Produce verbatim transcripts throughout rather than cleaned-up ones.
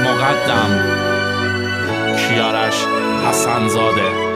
مقدم کیارش حسنزاده.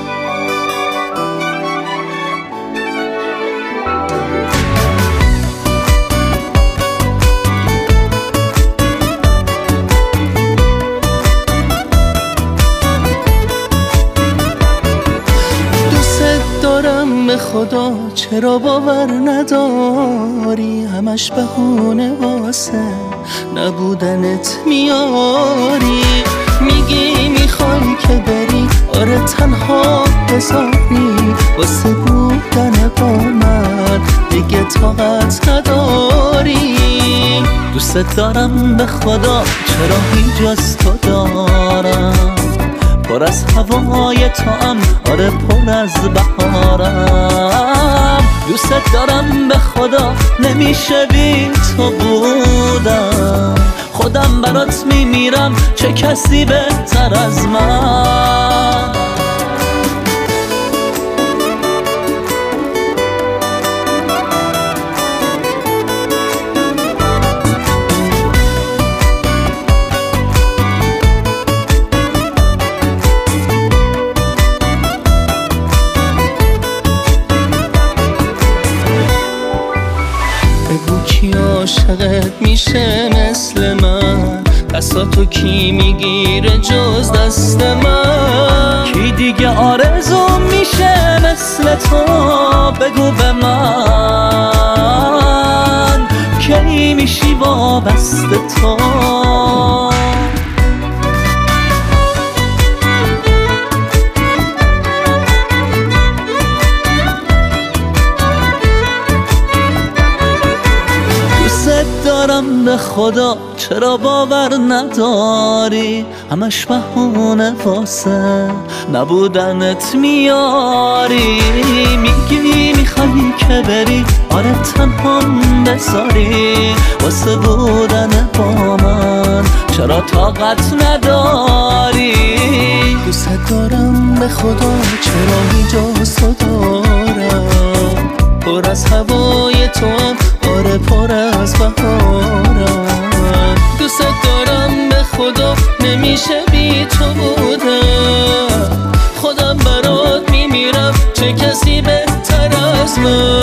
به خدا چرا باور نداری؟ همش بهونه واسه نبودنت میاری. میگی میخوای که بری، آره تنها بذاری، واسه بودن با من دیگه طاقت نداری. دوست دارم به خدا، چرا هیچ از تو دارم، پر از هوای توام، آره پر از بهارم. دوست دارم به خدا، نمیشه بی تو بودم، خودم برات میمیرم، چه کسی بهتر از من. بگو کی عاشقت میشه مثل من، دستاتو کی میگیره جز دست من؟ کی دیگه آرزو میشه مثل تو؟ بگو به من کی میشی وابسته تو؟ دارم به خدا، چرا باور نداری؟ همش بهونه واسه نبودنت میاری. میگی میخوایی که بری، آره تنها بذاری، واسه بودن با من چرا طاقت نداری؟ دوست دارم به خدا، چرا هیچ تو دارم، پر از هوای تو هم، آره پر از بهارم. دوست دارم به خدا، نمیشه بی تو بودم، خودم برات میمیرم، چه کسی بهتر از من.